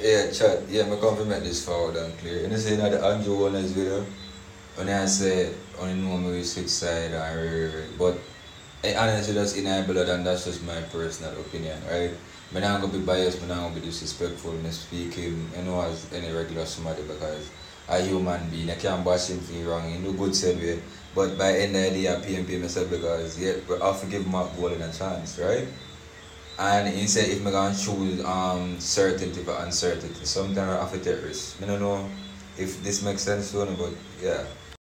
Yeah, chat. Yeah, I come to make this forward and clear. You know, say that the Andrew Warner's video, when I say, only know me with switch side and but I honestly just in my blood and that's just my personal opinion, right? I'm not gonna be biased, I'm not gonna be disrespectful, I'm speaking, you know, as any regular somebody because a human being, I can't bash him for wrong, in no good same way. But by end of the day, I PMP myself because yeah, we have to give Mark Bolin a chance, right? And he said if I gonna choose certainty for uncertainty, sometimes I have to take risk. I don't know if this makes sense to you, but yeah.